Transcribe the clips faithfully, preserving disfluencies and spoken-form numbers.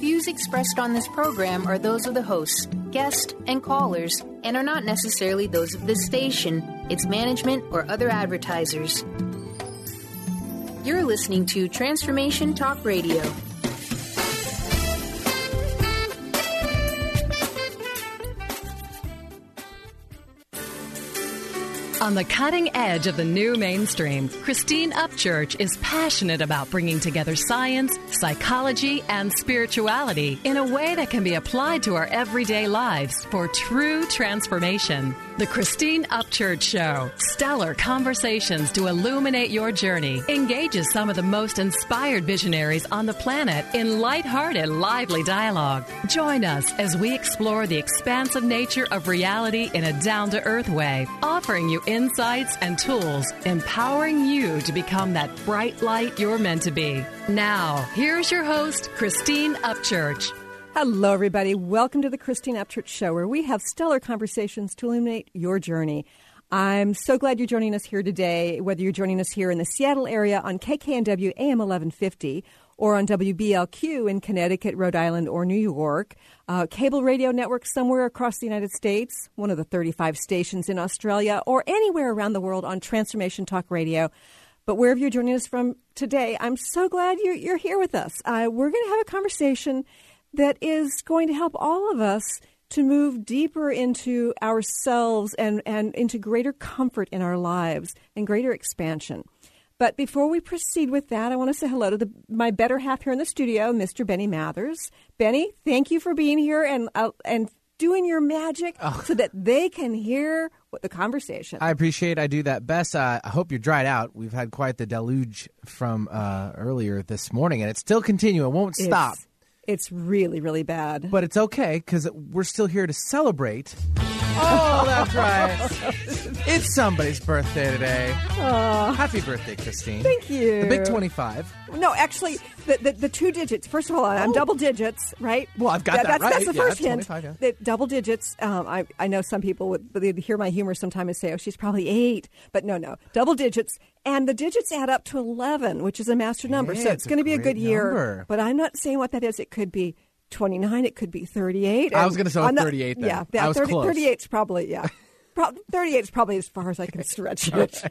Views expressed on this program are those of the hosts, guests, and callers, and are not necessarily those of this station, its management, or other advertisers. You're listening to Transformation Talk Radio. On the cutting edge of the new mainstream, Christine Upchurch is passionate about bringing together science, psychology, and spirituality in a way that can be applied to our everyday lives for true transformation. The Christine Upchurch Show, stellar conversations to illuminate your journey, engages some of the most inspired visionaries on the planet in lighthearted, lively dialogue. Join us as we explore the expansive nature of reality in a down-to-earth way, offering you insights and tools, empowering you to become that bright light you're meant to be. Now, here's your host, Christine Upchurch. Hello, everybody. Welcome to the Christine Upchurch Show, where we have stellar conversations to illuminate your journey. I'm so glad you're joining us here today, whether you're joining us here in the Seattle area on K K N W A M eleven fifty or on W B L Q in Connecticut, Rhode Island, or New York, uh, cable radio network somewhere across the United States, one of the thirty-five stations in Australia, or anywhere around the world on Transformation Talk Radio. But wherever you're joining us from today, I'm so glad you're, you're here with us. Uh, we're going to have a conversation that is going to help all of us to move deeper into ourselves and, and into greater comfort in our lives and greater expansion. But before we proceed with that, I want to say hello to the, my better half here in the studio, Mister Benny Mathers. Benny, thank you for being here and uh, and doing your magic oh. so that they can hear what the conversation. I appreciate it. I do that best. Uh, I hope you're dried out. We've had quite the deluge from uh, earlier this morning, and it's still continuing. It won't it's, stop. It's really, really bad. But it's okay, because we're still here to celebrate. Oh, that's right. It's somebody's birthday today. Aww. Happy birthday, Christine. Thank you. The big twenty-five. No, actually, the, the, the two digits. First of all, I'm oh. double digits, right? Well, I've got that, that that's, right. That's the yeah, first that's hint. yeah. The double digits, um, I, I know some people would they'd hear my humor sometime and say, oh, she's probably eight. But no, no. Double digits. And the digits add up to eleven, which is a master number. Yeah, so it's, it's going to be a good number. year. But I'm not saying what that is. It could be twenty-nine. It could be thirty-eight. I was going to say thirty-eight then. Yeah, yeah I was thirty, close. thirty-eight's probably, yeah. Pro- thirty-eight is probably as far as I can stretch it.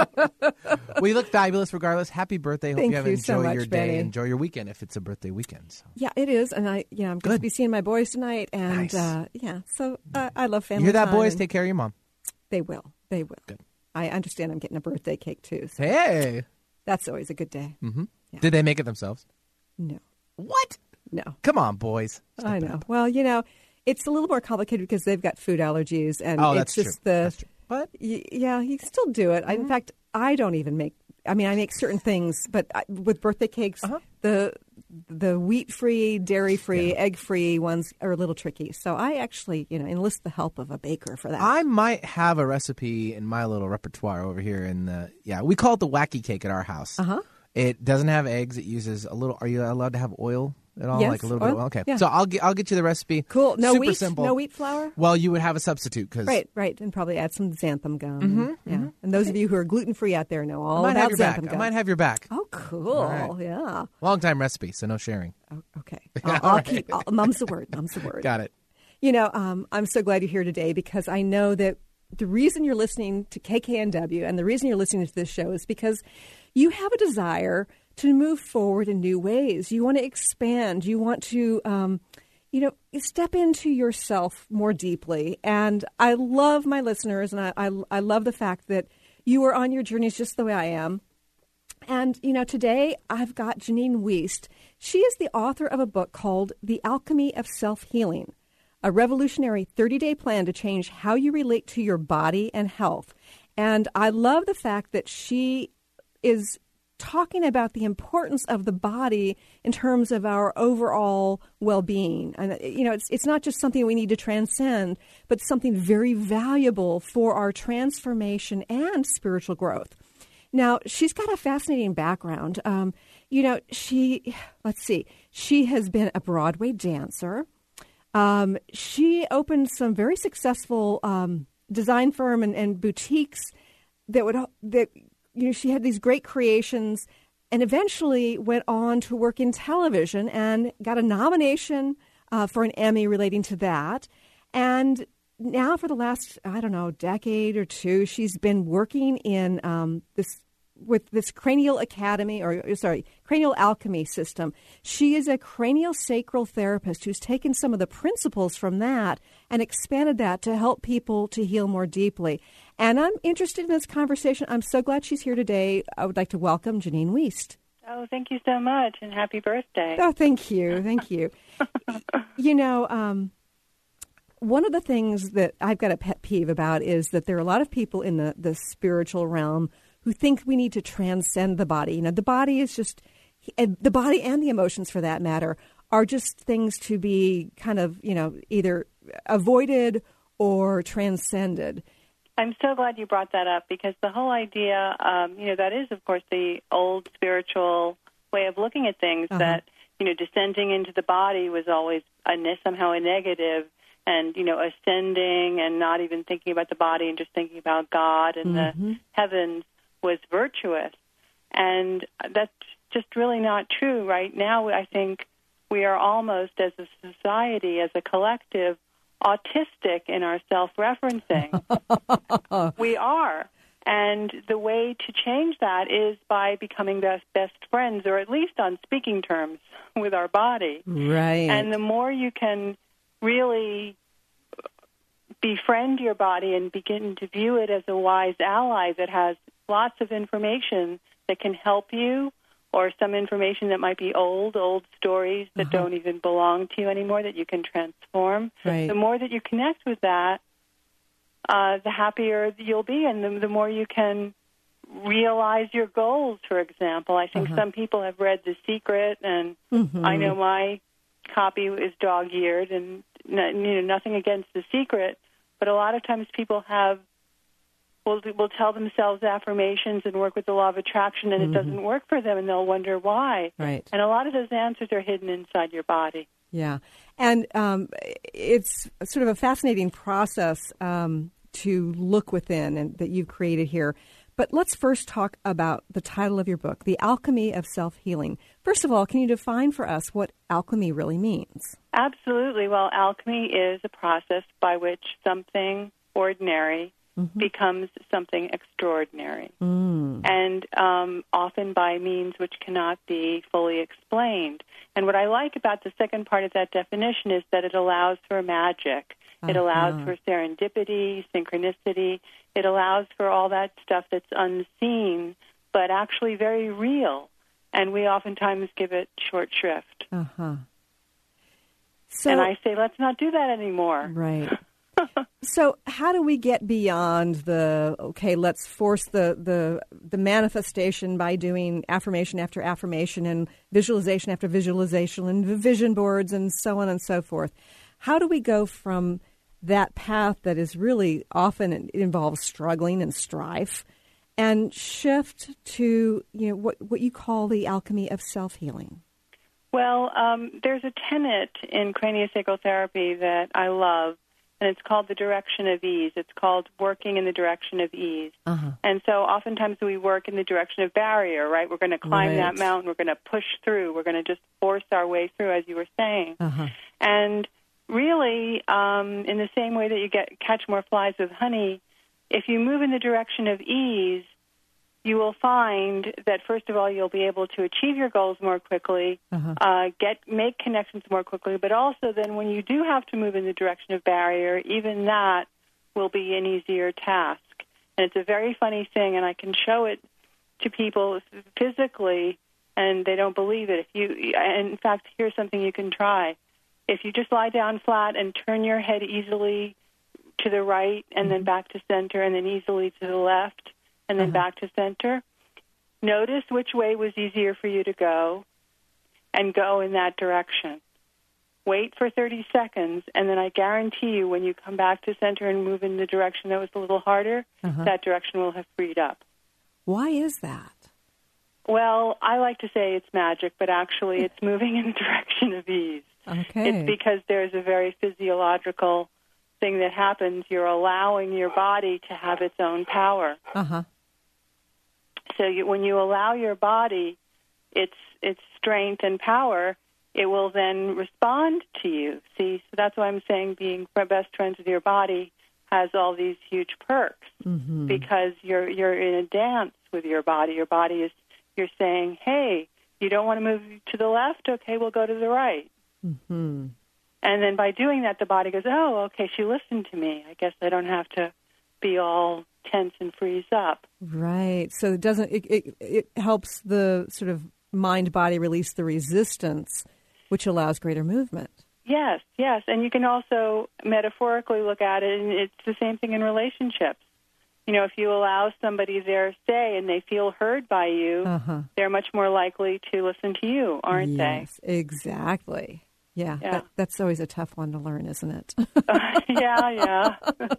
We look fabulous regardless. Happy birthday. Hope Thank you have you enjoy so much, your day. Benny. Enjoy your weekend if it's a birthday weekend. So. Yeah, it is. And I, yeah, I'm going to be seeing my boys tonight. And nice. uh, yeah, so uh, I love family You hear that, time, boys? and Take care of your mom. They will. They will. Good. I understand I'm getting a birthday cake, too. So Hey. that's always a good day. Mm-hmm. Yeah. Did they make it themselves? No. What? No. Come on, boys. Step I know. up. Well, you know, it's a little more complicated because they've got food allergies. And Oh, it's that's just true. the. That's true. But y- yeah, you can still do it. I, in fact, I don't even make. I mean, I make certain things, but I, with birthday cakes, Uh-huh. the the wheat-free, dairy-free, Yeah. egg-free ones are a little tricky. So I actually, you know, enlist the help of a baker for that. I might have a recipe in my little repertoire over here. In the yeah, we call it the wacky cake at our house. Uh huh. It doesn't have eggs. It uses a little. Are you allowed to have oil at all? Yes, like a little oil. bit of oil? Okay. Yeah. So I'll get I'll get you the recipe. Cool. No Super wheat. simple. No wheat flour. Well, you would have a substitute because Right, right, and probably add some xanthan gum. Mm-hmm, yeah, mm-hmm. and those of you who are gluten free out there know all I might about have your back. xanthan I gum. might have your back. Oh, cool. All right. Yeah. Long time recipe, so no sharing. Oh, okay. I'll, I'll right. keep. I'll, mum's the word. Mum's the word. Got it. You know, um, I'm so glad you're here today because I know that the reason you're listening to K K N W and the reason you're listening to this show is because you have a desire to move forward in new ways. You want to expand. You want to, um, you know, step into yourself more deeply. And I love my listeners, and I, I, I love the fact that you are on your journeys just the way I am. And, you know, today I've got Janine Wiest. She is the author of a book called The Alchemy of Self-Healing, a revolutionary thirty-day plan to change how you relate to your body and health. And I love the fact that she is talking about the importance of the body in terms of our overall well-being. And, you know, it's it's not just something we need to transcend, but something very valuable for our transformation and spiritual growth. Now, she's got a fascinating background. Um, you know, she, let's see, she has been a Broadway dancer. Um, she opened some very successful um, design firm and, and boutiques that would, that, you know, she had these great creations and eventually went on to work in television and got a nomination uh, for an Emmy relating to that. And now for the last, I don't know, decade or two, she's been working in um, this with this Cranial Academy, or sorry, Cranial Alchemy system. She is a cranial sacral therapist who's taken some of the principles from that and expanded that to help people to heal more deeply. And I'm interested in this conversation. I'm so glad she's here today. I would like to welcome Janine Wiest. Oh, thank you so much, and happy birthday. Oh, thank you. Thank you. You know, um, one of the things that I've got a pet peeve about is that there are a lot of people in the, the spiritual realm who think we need to transcend the body. You know, the body is just, the body and the emotions for that matter are just things to be kind of, you know, either avoided or transcended. I'm so glad you brought that up, because the whole idea, um, you know, that is, of course, the old spiritual way of looking at things, uh-huh. that, you know, descending into the body was always a ne- somehow a negative, and, you know, ascending and not even thinking about the body and just thinking about God and mm-hmm. the heavens was virtuous. And that's just really not true. Right now, I think we are almost, as a society, as a collective, autistic in our self-referencing. We are. And the way to change that is by becoming best, best friends, or at least on speaking terms with our body. Right. And the more you can really befriend your body and begin to view it as a wise ally that has lots of information that can help you, or some information that might be old, old stories that uh-huh. don't even belong to you anymore that you can transform. Right. The more that you connect with that, uh, the happier you'll be, and the, the more you can realize your goals, for example. I think uh-huh. some people have read The Secret, and mm-hmm. I know my copy is dog-eared, and you know, nothing against The Secret, but a lot of times people have will will tell themselves affirmations and work with the law of attraction, and mm-hmm. it doesn't work for them, and they'll wonder why. Right. And a lot of those answers are hidden inside your body. Yeah. And um, it's sort of a fascinating process um, to look within and that you've created here. But let's first talk about the title of your book, The Alchemy of Self-Healing. First of all, can you define for us what alchemy really means? Absolutely. Well, alchemy is a process by which something ordinary mm-hmm. becomes something extraordinary, mm. and um, often by means which cannot be fully explained. And what I like about the second part of that definition is that it allows for magic. Uh-huh. It allows for serendipity, synchronicity. It allows for all that stuff that's unseen, but actually very real. And we oftentimes give it short shrift. Uh-huh. So, and I say, let's not do that anymore. Right. So how do we get beyond the, okay, let's force the, the, the manifestation by doing affirmation after affirmation and visualization after visualization and vision boards and so on and so forth? How do we go from that path that is really often it involves struggling and strife and shift to, you know, what, what you call the alchemy of self-healing? Well, um, there's a tenet in craniosacral therapy that I love, and it's called the direction of ease. It's called working in the direction of ease. Uh-huh. And so oftentimes we work in the direction of barrier, right? We're going to climb right. that mountain. We're going to push through. We're going to just force our way through, as you were saying. Uh-huh. And really, um, in the same way that you get catch more flies with honey, if you move in the direction of ease, you will find that, first of all, you'll be able to achieve your goals more quickly, uh-huh. uh, get make connections more quickly, but also then when you do have to move in the direction of barrier, even that will be an easier task. And it's a very funny thing, and I can show it to people physically, and they don't believe it. If you, in fact, here's something you can try. If you just lie down flat and turn your head easily to the right and then back to center and then easily to the left and then uh-huh. back to center, notice which way was easier for you to go and go in that direction. Wait for thirty seconds, and then I guarantee you when you come back to center and move in the direction that was a little harder, uh-huh. that direction will have freed up. Why is that? Well, I like to say it's magic, but actually it's moving in the direction of ease. Okay. It's because there's a very physiological thing that happens. You're allowing your body to have its own power. Uh-huh. So you, when you allow your body its its strength and power, it will then respond to you. See, so that's why I'm saying being best friends with your body has all these huge perks, mm-hmm. because you're you're in a dance with your body. Your body is, you're saying, hey, you don't want to move to the left? Okay, we'll go to the right. Mm-hmm. And then by doing that, the body goes, oh, okay, she listened to me. I guess I don't have to be all tense and freeze up. Right. So it doesn't, it, it, it helps the sort of mind-body release the resistance, which allows greater movement. Yes, yes. And you can also metaphorically look at it, and it's the same thing in relationships. You know, if you allow somebody their say and they feel heard by you, uh-huh. they're much more likely to listen to you, aren't yes, they? Yes, exactly. Yeah, yeah. That, that's always a tough one to learn, isn't it? uh, yeah, yeah.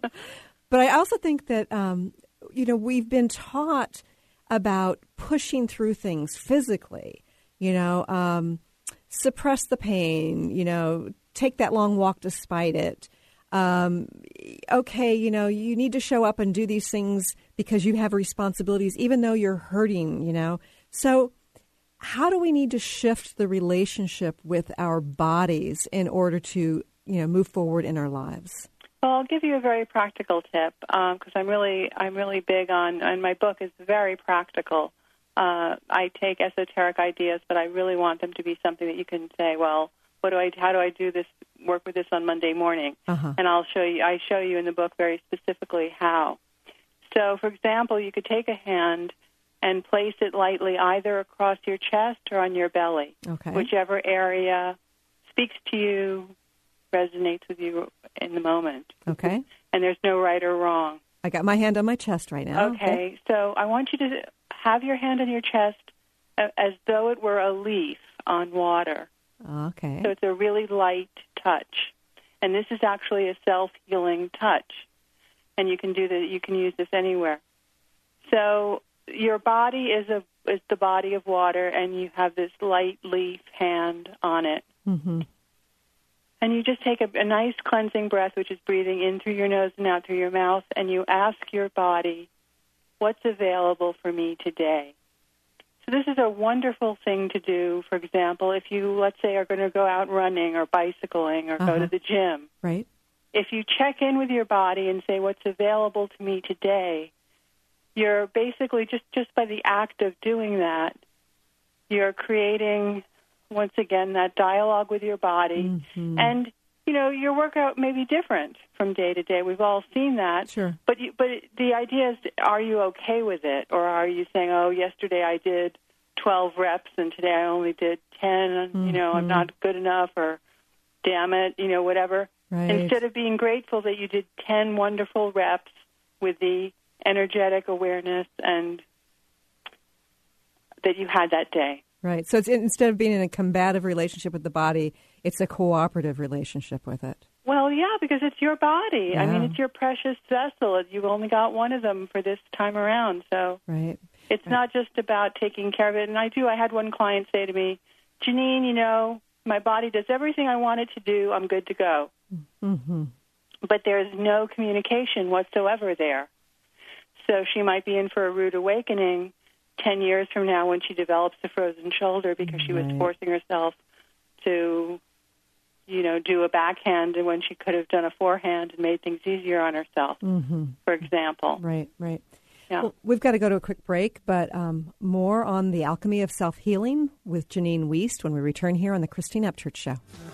But I also think that, um, you know, we've been taught about pushing through things physically, you know, um, suppress the pain, you know, take that long walk despite it. Um, okay, you know, you need to show up and do these things because you have responsibilities, even though you're hurting, you know. So how do we need to shift the relationship with our bodies in order to, you know, move forward in our lives? Well, I'll give you a very practical tip because um, I'm really, I'm really big on, and my book is very practical. Uh, I take esoteric ideas, but I really want them to be something that you can say, well, what do I, how do I do this, work with this on Monday morning? Uh-huh. And I'll show you, I show you in the book very specifically how. So, for example, you could take a hand and place it lightly either across your chest or on your belly, okay. whichever area speaks to you, resonates with you in the moment. Okay. And there's no right or wrong. I got my hand on my chest right now. Okay. okay. So I want you to have your hand on your chest as though it were a leaf on water. Okay. So it's a really light touch. And this is actually a self-healing touch. And you can do that, you can use this anywhere. So your body is a is the body of water, and you have this light leaf hand on it. Mm-hmm. And you just take a, a nice cleansing breath, which is breathing in through your nose and out through your mouth, and you ask your body, what's available for me today? So this is a wonderful thing to do, for example, if you, let's say, are going to go out running or bicycling or uh-huh. go to the gym. Right. If you check in with your body and say, what's available to me today, you're basically, just, just by the act of doing that, you're creating, once again, that dialogue with your body. Mm-hmm. And, you know, your workout may be different from day to day. We've all seen that. Sure. But you, but the idea is, are you okay with it? Or are you saying, oh, yesterday I did twelve reps and today I only did ten, mm-hmm. you know, I'm not good enough, or damn it, you know, whatever. Right. Instead of being grateful that you did ten wonderful reps with the energetic awareness and that you had that day. Right. So it's, instead of being in a combative relationship with the body, it's a cooperative relationship with it. Well, yeah, because it's your body. Yeah. I mean, it's your precious vessel. You've only got one of them for this time around. So right. it's right. not just about taking care of it. And I do. I had one client say to me, Janine, you know, my body does everything I want it to do. I'm good to go. Mm-hmm. But there's no communication whatsoever there. So she might be in for a rude awakening ten years from now when she develops a frozen shoulder because she right. was forcing herself to, you know, do a backhand when she could have done a forehand and made things easier on herself, mm-hmm. for example. Right, right. Yeah. Well, we've got to go to a quick break, but um, more on the alchemy of self-healing with Janine Wiest when we return here on the Christine Upchurch Show.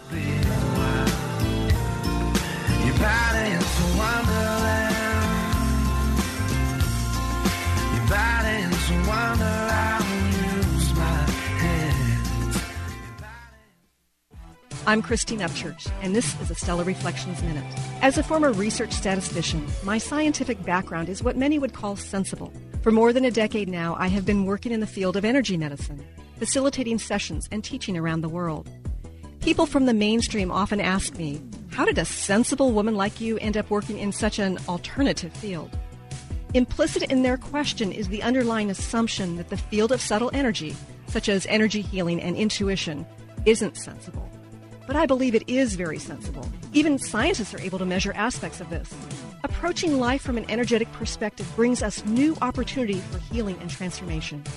I'm Christine Upchurch, and this is a Stellar Reflections Minute. As a former research statistician, my scientific background is what many would call sensible. For more than a decade now, I have been working in the field of energy medicine, facilitating sessions and teaching around the world. People from the mainstream often ask me, how did a sensible woman like you end up working in such an alternative field? Implicit in their question is the underlying assumption that the field of subtle energy, such as energy healing and intuition, isn't sensible. But I believe it is very sensible. Even scientists are able to measure aspects of this. Approaching life from an energetic perspective brings us new opportunity for healing and transformation.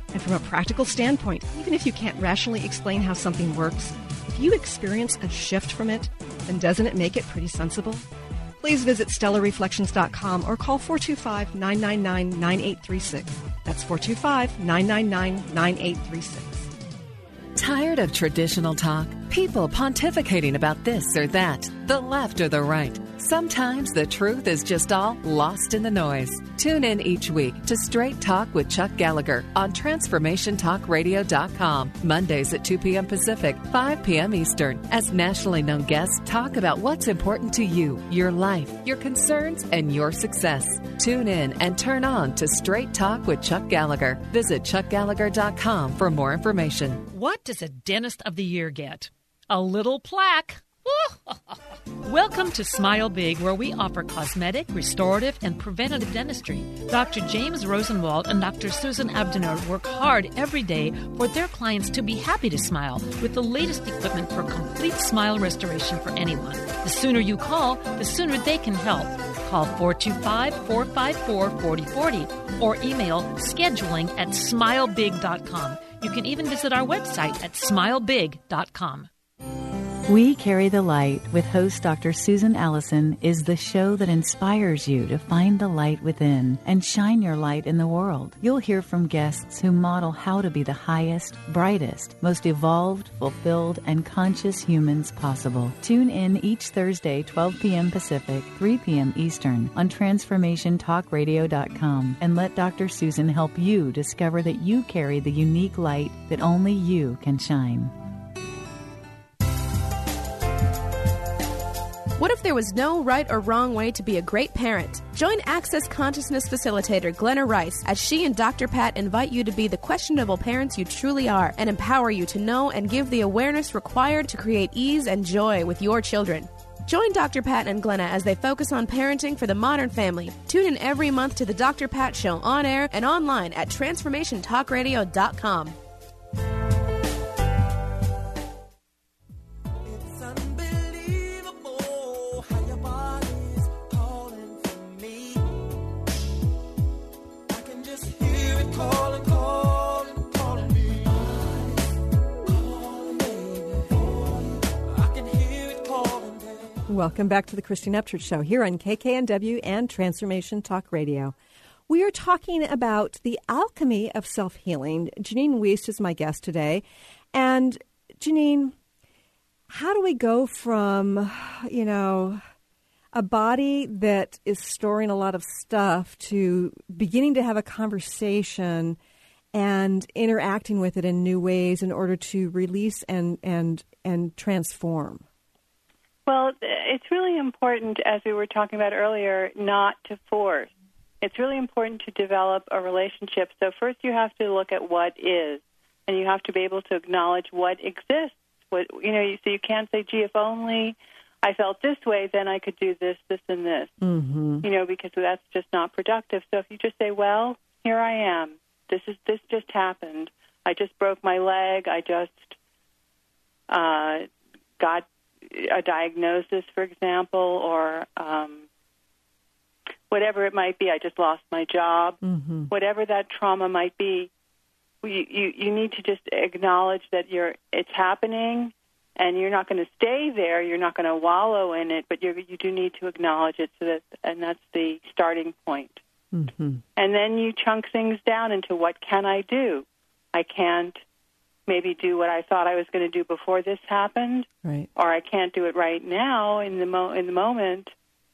And from a practical standpoint, even if you can't rationally explain how something works, if you experience a shift from it, then doesn't it make it pretty sensible? Please visit stellar reflections dot com or call four two five, nine nine nine, nine eight three six. That's four two five, nine nine nine, nine eight three six. Tired of traditional talk? People pontificating about this or that, the left or the right. Sometimes the truth is just all lost in the noise. Tune in each week to Straight Talk with Chuck Gallagher on transformation talk radio dot com, Mondays at two p.m. Pacific, five p.m. Eastern, as nationally known guests talk about what's important to you, your life, your concerns, and your success. Tune in and turn on to Straight Talk with Chuck Gallagher. Visit chuck gallagher dot com for more information. What does a Dentist of the Year get? A little plaque. Welcome to Smile Big, where we offer cosmetic, restorative, and preventative dentistry. Doctor James Rosenwald and Doctor Susan Abdenur work hard every day for their clients to be happy to smile with the latest equipment for complete smile restoration for anyone. The sooner you call, the sooner they can help. Call four two five, four five four, four zero four zero or email scheduling at smile big dot com. You can even visit our website at smile big dot com. We Carry the Light with host Doctor Susan Allison is the show that inspires you to find the light within and shine your light in the world. You'll hear from guests who model how to be the highest, brightest, most evolved, fulfilled, and conscious humans possible. Tune in each Thursday, twelve p.m. Pacific, three p.m. Eastern on transformation talk radio dot com and let Doctor Susan help you discover that you carry the unique light that only you can shine. What if there was no right or wrong way to be a great parent? Join Access Consciousness Facilitator Glenna Rice as she and Doctor Pat invite you to be the questionable parents you truly are and empower you to know and give the awareness required to create ease and joy with your children. Join Doctor Pat and Glenna as they focus on parenting for the modern family. Tune in every month to the Doctor Pat Show on air and online at transformation talk radio dot com. Welcome back to the Christine Upchurch Show here on K K N W and Transformation Talk Radio. We are talking about the alchemy of self-healing. Janine Wiest is my guest today. And Janine, how do we go from, you know, a body that is storing a lot of stuff to beginning to have a conversation and interacting with it in new ways in order to release and and and transform? Well, it's really important, as we were talking about earlier, not to force. It's really important to develop a relationship. So first you have to look at what is, and you have to be able to acknowledge what exists. What you know, so you can't say, gee, if only I felt this way, then I could do this, this, and this. Mm-hmm. You know, because that's just not productive. So if you just say, well, here I am. This is this just happened. I just broke my leg. I just uh, got a diagnosis, for example, or um, whatever it might be. I just lost my job. Mm-hmm. Whatever that trauma might be, you, you you need to just acknowledge that you're it's happening, and you're not going to stay there. You're not going to wallow in it, but you you do need to acknowledge it. So that and that's the starting point. Mm-hmm. And then you chunk things down into what can I do? I can't maybe do what I thought I was going to do before this happened, right? Or I can't do it right now in the mo- in the moment.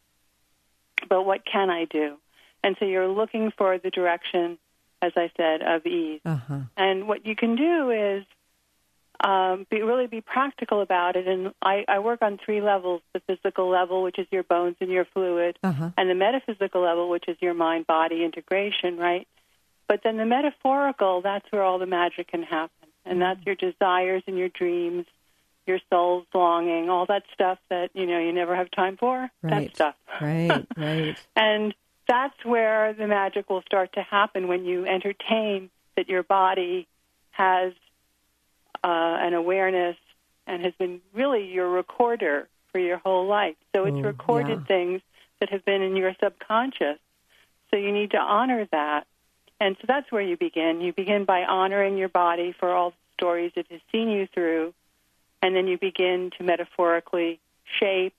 But what can I do? And so you're looking for the direction, as I said, of ease. Uh-huh. And what you can do is um, be really be practical about it. And I, I work on three levels: the physical level, which is your bones and your fluid, uh-huh. and the metaphysical level, which is your mind-body integration, right? But then the metaphorical, that's where all the magic can happen. And that's your desires and your dreams, your soul's longing, all that stuff that, you know, you never have time for, right. that stuff. Right, right. And that's where the magic will start to happen when you entertain that your body has uh, an awareness and has been really your recorder for your whole life. So it's oh, recorded yeah. things that have been in your subconscious. So you need to honor that. And so that's where you begin. You begin by honoring your body for all the stories it has seen you through, and then you begin to metaphorically shape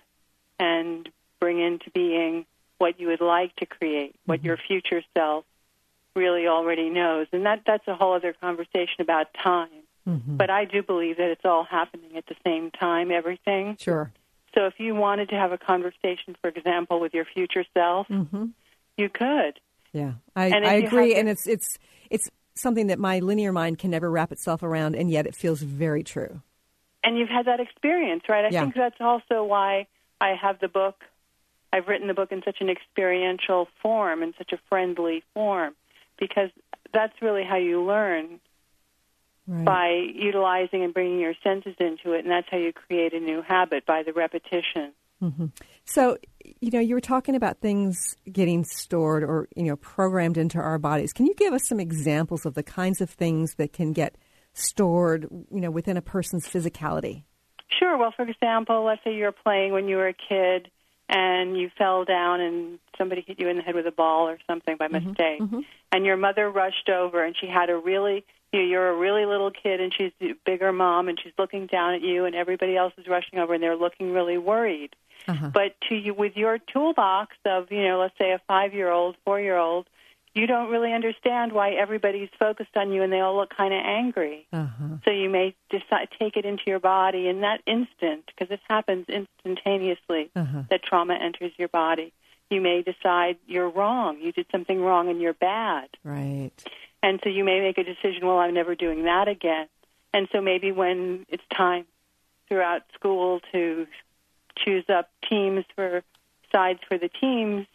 and bring into being what you would like to create, what mm-hmm. your future self really already knows. And that, that's a whole other conversation about time. Mm-hmm. But I do believe that it's all happening at the same time, everything. Sure. So if you wanted to have a conversation, for example, with your future self, mm-hmm. you could. Yeah, I, I agree. And it's it's it's something that my linear mind can never wrap itself around, and yet it feels very true. And you've had that experience, right? I yeah. think that's also why I have the book. I've written the book in such an experiential form, in such a friendly form, because that's really how you learn, right. by utilizing and bringing your senses into it, and that's how you create a new habit, by the repetition. Mm-hmm. So, you know, you were talking about things getting stored or, you know, programmed into our bodies. Can you give us some examples of the kinds of things that can get stored, you know, within a person's physicality? Sure. Well, for example, let's say you're playing when you were a kid and you fell down and somebody hit you in the head with a ball or something by mm-hmm. mistake. Mm-hmm. And your mother rushed over and she had a really, you know, you're a really little kid and she's a bigger mom and she's looking down at you and everybody else is rushing over and they're looking really worried. Uh-huh. But to you, with your toolbox of, you know, let's say a five-year-old, four-year-old, you don't really understand why everybody's focused on you and they all look kind of angry. Uh-huh. So you may decide take it into your body in that instant, because it happens instantaneously, uh-huh. that trauma enters your body. You may decide you're wrong. You did something wrong and you're bad. Right. And so you may make a decision, well, I'm never doing that again. And so maybe when it's time throughout school to choose up teams for sides for the teams,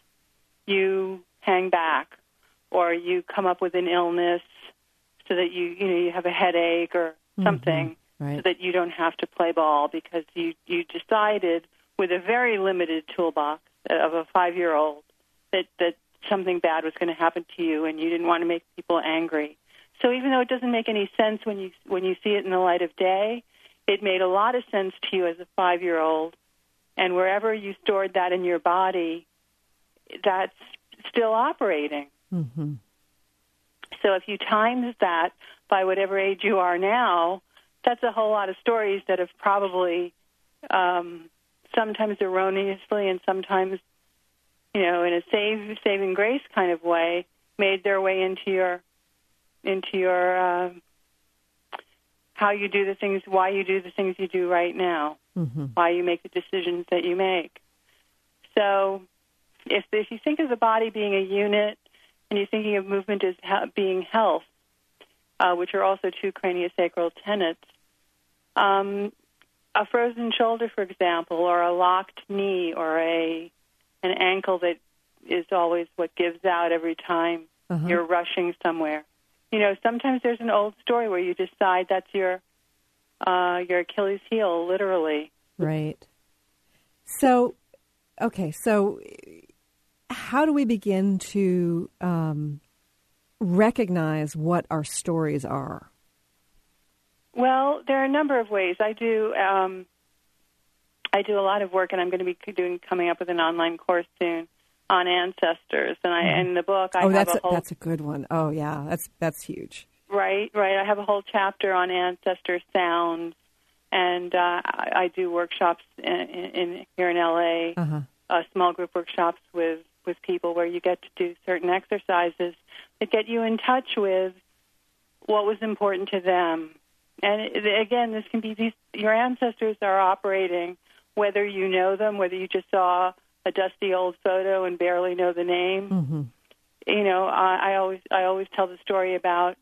you hang back, or you come up with an illness so that you you know you have a headache or something, mm-hmm. right. so that you don't have to play ball because you you decided with a very limited toolbox of a five-year-old that that something bad was going to happen to you and you didn't want to make people angry. So even though it doesn't make any sense when you when you see it in the light of day, it made a lot of sense to you as a five-year-old. And wherever you stored that in your body, that's still operating. Mm-hmm. So if you times that by whatever age you are now, that's a whole lot of stories that have probably, um, sometimes erroneously and sometimes, you know, in a save, saving grace kind of way, made their way into your, into your, uh, how you do the things, why you do the things you do right now. Mm-hmm. Why you make the decisions that you make. So if, if you think of the body being a unit and you're thinking of movement as he- being health, uh, which are also two craniosacral tenets, um, a frozen shoulder, for example, or a locked knee or a an ankle that is always what gives out every time uh-huh. you're rushing somewhere. You know, sometimes there's an old story where you decide that's your Uh, your Achilles heel, literally. Right. So, okay, so how do we begin to um, recognize what our stories are? Well, there are a number of ways. I do um, I do a lot of work, and I'm going to be doing coming up with an online course soon on ancestors. And I, in the book, I oh, have that's a whole... A, that's a good one. Oh, yeah, that's that's huge. Right, right. I have a whole chapter on ancestor sounds, and uh, I, I do workshops in, in here in L A, uh-huh. uh, small group workshops with, with people where you get to do certain exercises that get you in touch with what was important to them. And it, again, this can be these, your ancestors are operating, whether you know them, whether you just saw a dusty old photo and barely know the name. Mm-hmm. You know, I, I always I always tell the story about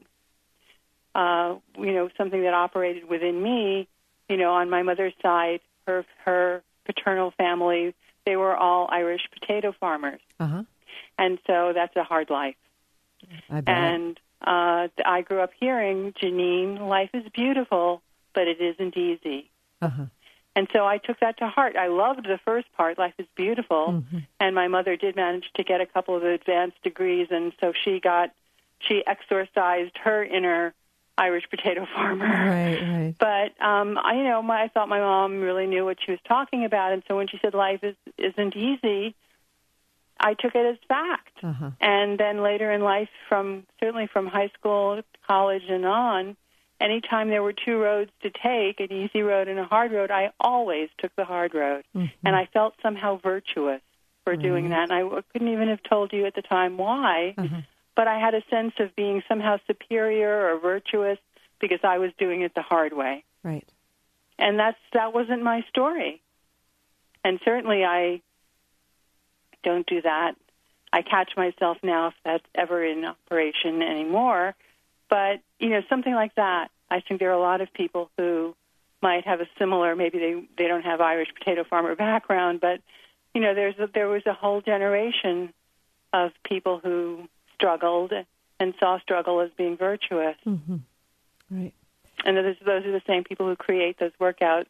Uh, you know, something that operated within me, you know, on my mother's side, her her paternal family, they were all Irish potato farmers. Uh-huh. And so that's a hard life. I bet. And uh, I grew up hearing, Janine, life is beautiful, but it isn't easy. Uh-huh. And so I took that to heart. I loved the first part, life is beautiful, mm-hmm. and my mother did manage to get a couple of advanced degrees, and so she got, she exorcised her inner Irish potato farmer. Right, right. But, um, I, you know, my, I thought my mom really knew what she was talking about, and so when she said life is, isn't easy, I took it as fact. Uh-huh. And then later in life, from certainly from high school, college, and on, anytime there were two roads to take, an easy road and a hard road, I always took the hard road. Mm-hmm. And I felt somehow virtuous for right. doing that. And I w- couldn't even have told you at the time why, uh-huh. but I had a sense of being somehow superior or virtuous because I was doing it the hard way. Right. And that's that wasn't my story. And certainly I don't do that. I catch myself now if that's ever in operation anymore. But, you know, something like that. I think there are a lot of people who might have a similar, maybe they, they don't have Irish potato farmer background, but, you know, there's a, there was a whole generation of people who struggled and saw struggle as being virtuous. Mm-hmm. Right. And those, those are the same people who create those workouts.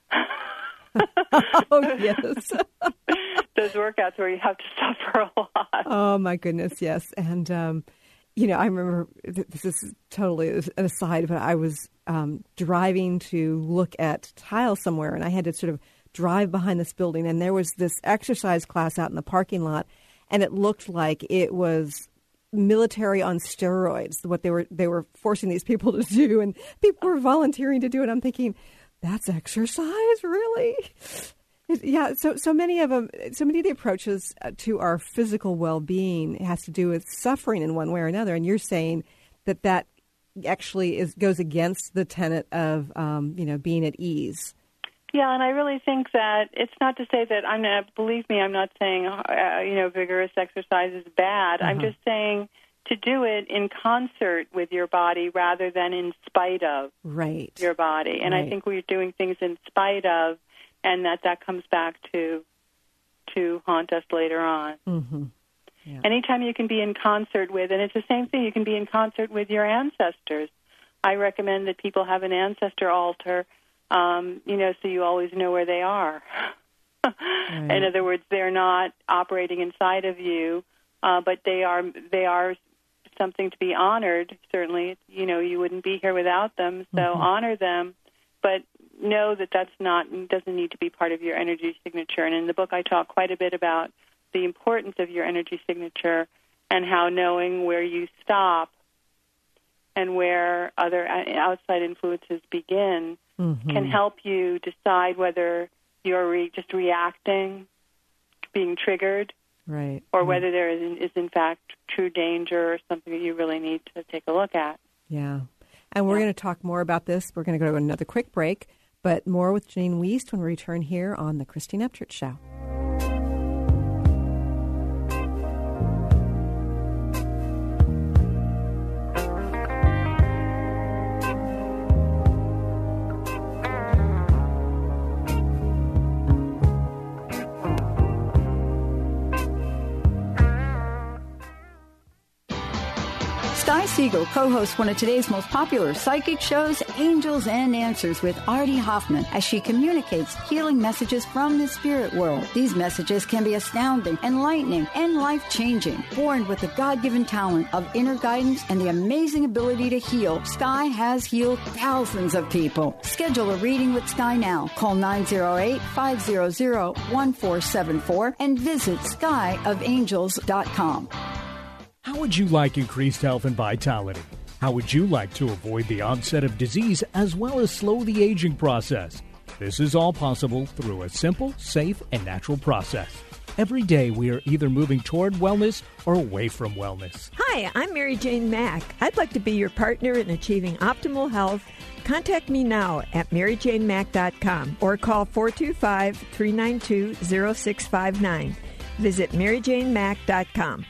Oh, yes. Those workouts where you have to suffer a lot. Oh, my goodness, yes. And, um, you know, I remember, this is totally an aside, but I was um, driving to look at tile somewhere, and I had to sort of drive behind this building, and there was this exercise class out in the parking lot, and it looked like it was military on steroids, what they were they were forcing these people to do, and people were volunteering to do it. I'm thinking, that's exercise, really? It, yeah. So so many of them, so many of the approaches to our physical well-being has to do with suffering in one way or another. And you're saying that that actually is goes against the tenet of um, you know being at ease. Yeah, and I really think that it's not to say that I'm not, believe me, I'm not saying, uh, you know, vigorous exercise is bad. Uh-huh. I'm just saying to do it in concert with your body rather than in spite of right. your body. And right. I think we're doing things in spite of, and that that comes back to to haunt us later on. Mm-hmm. Yeah. Anytime you can be in concert with, and it's the same thing, you can be in concert with your ancestors. I recommend that people have an ancestor altar, Um, you know, so you always know where they are. Right. In other words, they're not operating inside of you, uh, but they are they are something to be honored. Certainly, you know, you wouldn't be here without them. So mm-hmm. honor them, but know that that's not doesn't need to be part of your energy signature. And in the book, I talk quite a bit about the importance of your energy signature and how knowing where you stop and where other outside influences begin mm-hmm. can help you decide whether you're re- just reacting, being triggered, right, or right. whether there is, is, in fact, true danger or something that you really need to take a look at. Yeah. And we're yeah. going to talk more about this. We're going to go to another quick break, but more with Janine Wiest when we return here on The Christine Upchurch Show. Sky Siegel co-hosts one of today's most popular psychic shows, Angels and Answers, with Artie Hoffman, as she communicates healing messages from the spirit world. These messages can be astounding, enlightening, and life-changing. Born with the God-given talent of inner guidance and the amazing ability to heal, Sky has healed thousands of people. Schedule a reading with Sky now. Call nine oh eight, five hundred, one four seven four and visit sky of angels dot com. How would you like increased health and vitality? How would you like to avoid the onset of disease as well as slow the aging process? This is all possible through a simple, safe, and natural process. Every day we are either moving toward wellness or away from wellness. Hi, I'm Mary Jane Mack. I'd like to be your partner in achieving optimal health. Contact me now at mary jane mack dot com or call four two five, three nine two, zero six five nine. Visit mary jane mack dot com.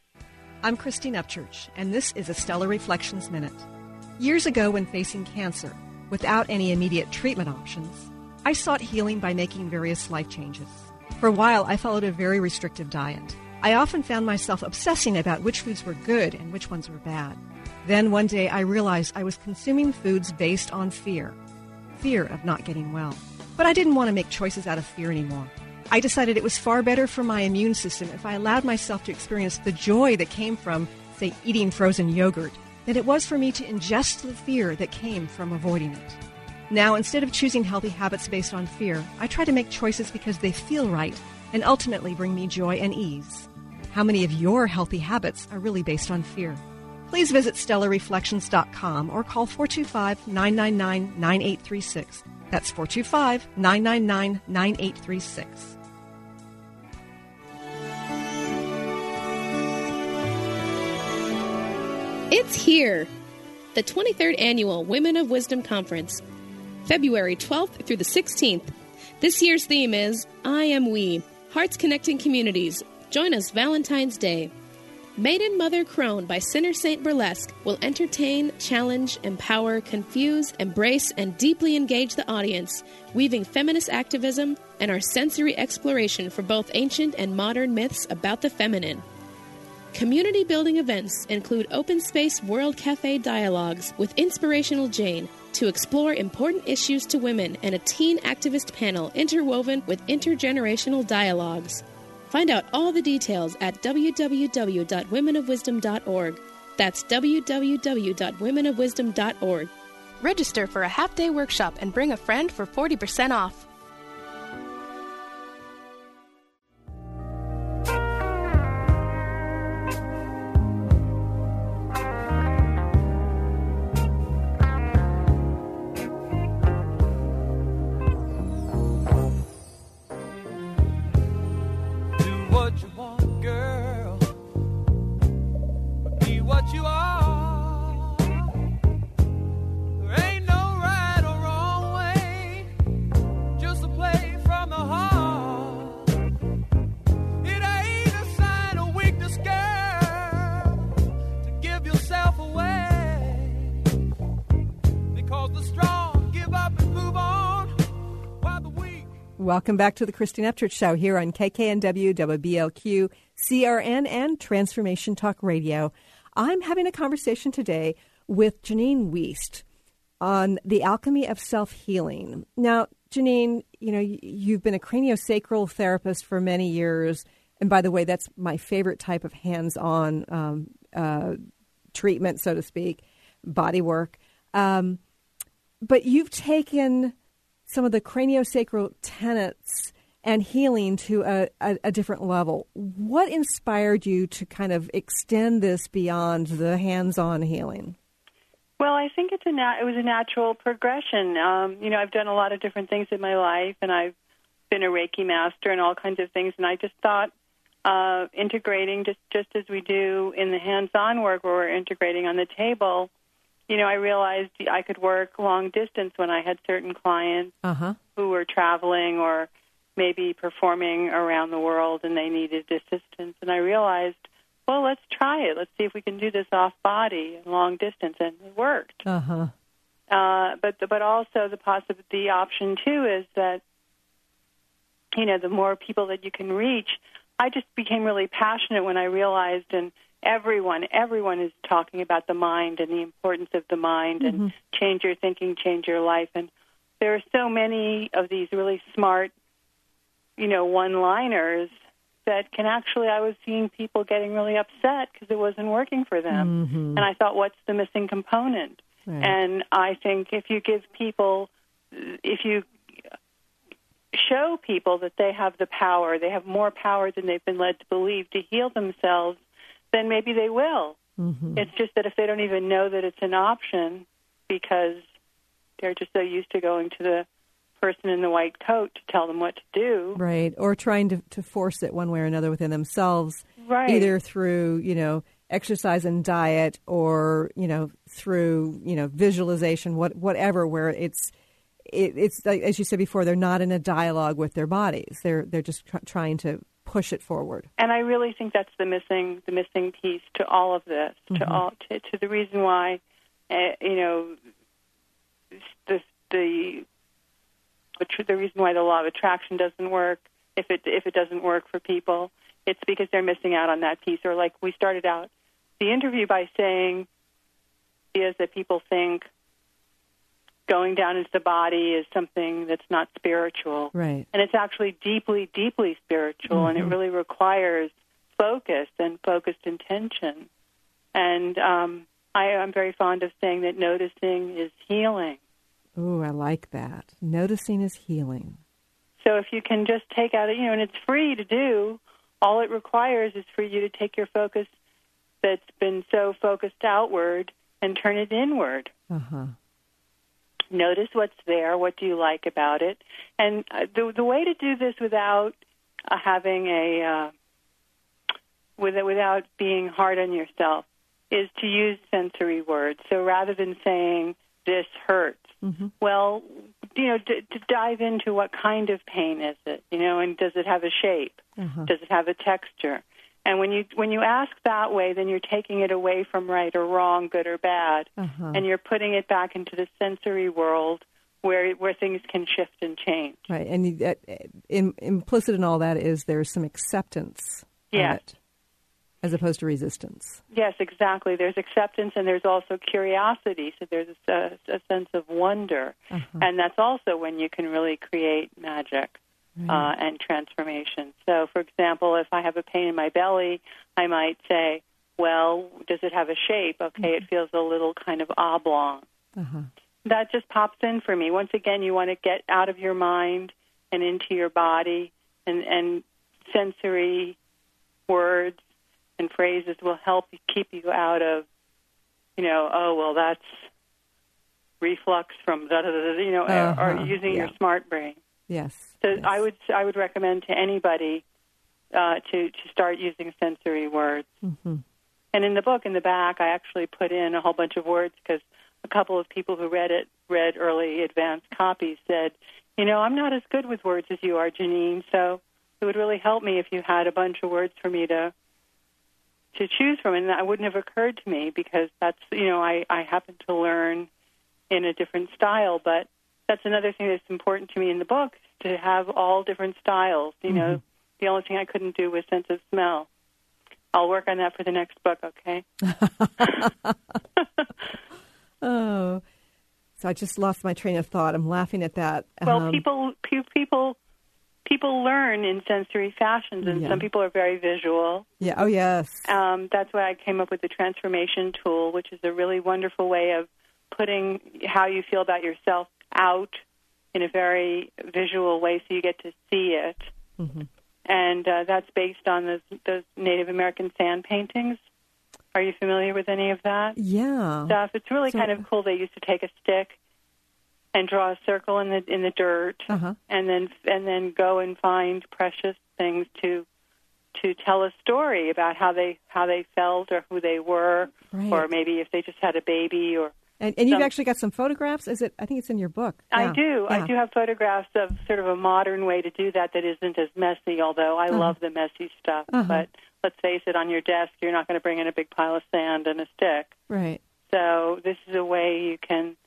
I'm Christine Upchurch, and this is a Stellar Reflections Minute. Years ago, when facing cancer, without any immediate treatment options, I sought healing by making various life changes. For a while, I followed a very restrictive diet. I often found myself obsessing about which foods were good and which ones were bad. Then one day, I realized I was consuming foods based on fear. Fear of not getting well. But I didn't want to make choices out of fear anymore. I decided it was far better for my immune system if I allowed myself to experience the joy that came from, say, eating frozen yogurt, than it was for me to ingest the fear that came from avoiding it. Now, instead of choosing healthy habits based on fear, I try to make choices because they feel right and ultimately bring me joy and ease. how many of your healthy habits are really based on fear. Please visit stellar reflections dot com or call four two five, nine nine nine, nine eight three six. That's four two five, nine nine nine, nine eight three six. It's here, the twenty-third Annual Women of Wisdom Conference, February twelfth through the sixteenth. This year's theme is I Am We, Hearts Connecting Communities. Join us Valentine's Day. Maiden Mother Crone by Sinner Saint Burlesque will entertain, challenge, empower, confuse, embrace, and deeply engage the audience, weaving feminist activism and our sensory exploration for both ancient and modern myths about the feminine. Community building events include open space World Cafe dialogues with Inspirational Jane to explore important issues to women and a teen activist panel interwoven with intergenerational dialogues. Find out all the details at w w w dot women of wisdom dot org. That's w w w dot women of wisdom dot org. Register for a half-day workshop and bring a friend for forty percent off. Welcome back to the Christine Upchurch Show here on K K N W, W B L Q, C R N, and Transformation Talk Radio. I'm having a conversation today with Janine Wiest on the alchemy of self-healing. Now, Janine, you know, you've been a craniosacral therapist for many years. And by the way, that's my favorite type of hands-on um, uh, treatment, so to speak, body work. Um, but you've taken some of the craniosacral tenets and healing to a, a, a different level. What inspired you to kind of extend this beyond the hands-on healing? Well, I think it's a nat- it was a natural progression. Um, you know, I've done a lot of different things in my life, and I've been a Reiki master and all kinds of things, and I just thought uh, integrating, just, just as we do in the hands-on work where we're integrating on the table, you know, I realized I could work long distance when I had certain clients uh-huh. who were traveling or maybe performing around the world and they needed assistance. And I realized, well, let's try it. Let's see if we can do this off body, long distance, and it worked. Uh-huh. Uh, but but also the possible the option too is that, you know, the more people that you can reach. I just became really passionate when I realized, and everyone, everyone is talking about the mind and the importance of the mind mm-hmm. and change your thinking, change your life. And there are so many of these really smart, you know, one-liners that can actually, I was seeing people getting really upset because it wasn't working for them. Mm-hmm. And I thought, what's the missing component? Right. And I think if you give people, if you show people that they have the power, they have more power than they've been led to believe to heal themselves, then maybe they will. Mm-hmm. It's just that if they don't even know that it's an option because they're just so used to going to the person in the white coat to tell them what to do. Right, or trying to, to force it one way or another within themselves, right. either through, you know, exercise and diet or, you know, through, you know, visualization, what, whatever, where it's, it, it's like, as you said before, they're not in a dialogue with their bodies. They're they're just tr- trying to push it forward. And I really think that's the missing the missing piece to all of this, mm-hmm. to all to, to the reason why, uh, you know, the the the reason why the law of attraction doesn't work. If it if it doesn't work for people, it's because they're missing out on that piece. Or like we started out the interview by saying, is that people think going down into the body is something that's not spiritual. Right. And it's actually deeply, deeply spiritual, mm-hmm. and it really requires focus and focused intention. And um, I, I'm very fond of saying that noticing is healing. Ooh, I like that. Noticing is healing. So if you can just take out, you know, and it's free to do, all it requires is for you to take your focus that's been so focused outward and turn it inward. Uh-huh. Notice what's there. What do you like about it? And uh, the the way to do this without uh, having a uh, with, without being hard on yourself is to use sensory words. So rather than saying this hurts, mm-hmm. well, you know, d- to dive into what kind of pain is it, you know, and does it have a shape? Uh-huh. Does it have a texture? And when you when you ask that way, then you're taking it away from right or wrong, good or bad, uh-huh. and you're putting it back into the sensory world where where things can shift and change. Right, and uh, in, implicit in all that is there's some acceptance yes. of it, as opposed to resistance. Yes, exactly. There's acceptance, and there's also curiosity. So there's a, a sense of wonder, uh-huh. and that's also when you can really create magic. Right. Uh, and transformation. So, for example, if I have a pain in my belly, I might say, well, does it have a shape? Okay, mm-hmm. it feels a little kind of oblong. Uh-huh. That just pops in for me. Once again, you want to get out of your mind and into your body, and, and sensory words and phrases will help keep you out of, you know, oh, well, that's reflux from da-da-da-da, you know, uh-huh. or, or using yeah. your smart brain. Yes. So yes. I would I would recommend to anybody uh, to to start using sensory words. Mm-hmm. And in the book, in the back, I actually put in a whole bunch of words because a couple of people who read it, read early advanced copies, said, you know, I'm not as good with words as you are, Janine. So it would really help me if you had a bunch of words for me to to choose from, and that wouldn't have occurred to me because that's you know I I happen to learn in a different style, but that's another thing that's important to me in the book, to have all different styles. You know, mm-hmm. the only thing I couldn't do was sense of smell. I'll work on that for the next book, okay? Oh, so I just lost my train of thought. I'm laughing at that. Well, um, people, people, people learn in sensory fashions, and yeah. some people are very visual. Yeah. Oh, yes. Um, that's why I came up with the transformation tool, which is a really wonderful way of putting how you feel about yourself out in a very visual way so you get to see it. Mm-hmm. And uh, that's based on those, those Native American sand paintings. Are you familiar with any of that? Yeah. Stuff? It's really so, kind of cool. They used to take a stick and draw a circle in the in the dirt, uh-huh. and then and then go and find precious things to to tell a story about how they how they felt or who they were, right. or maybe if they just had a baby or. And, and you've some, actually got some photographs? Is it? I think it's in your book. I yeah. do. Yeah. I do have photographs of sort of a modern way to do that that isn't as messy, although I uh-huh. love the messy stuff. Uh-huh. But let's face it, on your desk, you're not going to bring in a big pile of sand and a stick. Right. So this is a way you can,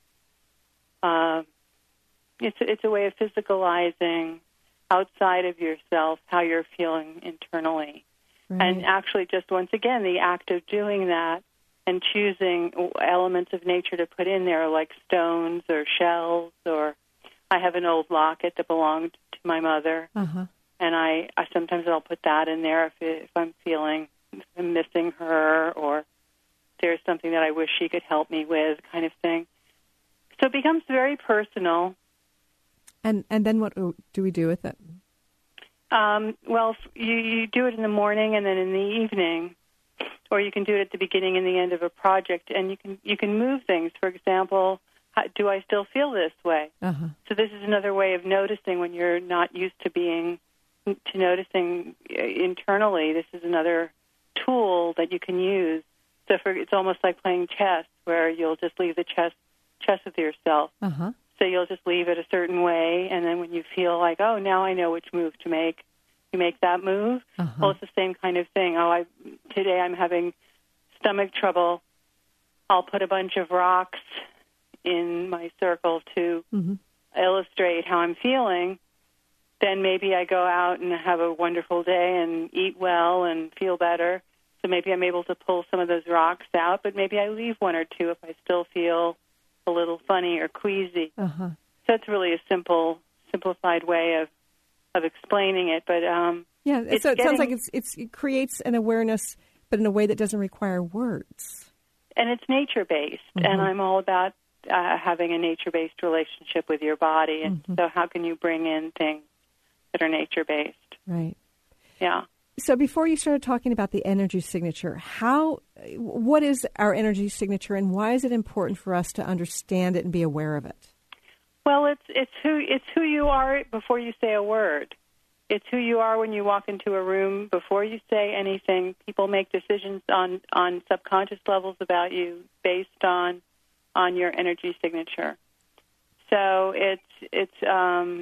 uh, it's, it's a way of physicalizing outside of yourself how you're feeling internally. Right. And actually, just once again, the act of doing that and choosing elements of nature to put in there, like stones or shells, or I have an old locket that belonged to my mother, uh-huh. and I, I sometimes I'll put that in there if, it, if I'm feeling I'm missing her, or there's something that I wish she could help me with, kind of thing. So it becomes very personal. And and then what do we do with it? Um, well, you, you do it in the morning and then in the evening. Or you can do it at the beginning and the end of a project, and you can you can move things. For example, how, do I still feel this way? Uh-huh. So this is another way of noticing when you're not used to being to noticing internally. This is another tool that you can use. So for, it's almost like playing chess, where you'll just leave the chess chess with yourself. Uh-huh. So you'll just leave it a certain way, and then when you feel like, oh, now I know which move to make, you make that move. Uh-huh. Well, it's the same kind of thing. Oh, I today I'm having stomach trouble. I'll put a bunch of rocks in my circle to mm-hmm. illustrate how I'm feeling. Then maybe I go out and have a wonderful day and eat well and feel better. So maybe I'm able to pull some of those rocks out, but maybe I leave one or two if I still feel a little funny or queasy. Uh-huh. So it's really a simple, simplified way of of explaining it, but um, yeah. It's so it getting, sounds like it's, it's it creates an awareness, but in a way that doesn't require words. And it's nature based, mm-hmm. and I'm all about uh, having a nature based relationship with your body. And mm-hmm. so, how can you bring in things that are nature based? Right. Yeah. So before you started talking about the energy signature, how, what is our energy signature, and why is it important for us to understand it and be aware of it? Well, it's it's who it's who you are before you say a word. It's who you are when you walk into a room before you say anything. People make decisions on, on subconscious levels about you based on on your energy signature. So it's it's um,